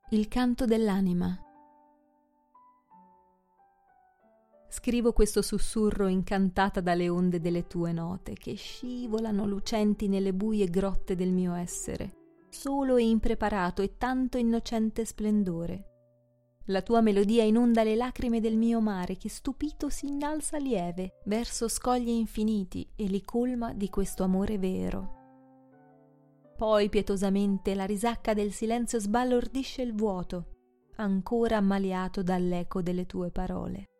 Il canto dell'anima. Scrivo questo sussurro incantata dalle onde delle tue note che scivolano lucenti nelle buie grotte del mio essere, solo e impreparato e tanto innocente splendore. La tua melodia inonda le lacrime del mio mare che stupito si innalza lieve verso scogli infiniti e li colma di questo amore vero. Poi pietosamente la risacca del silenzio sbalordisce il vuoto, ancora ammaliato dall'eco delle tue parole.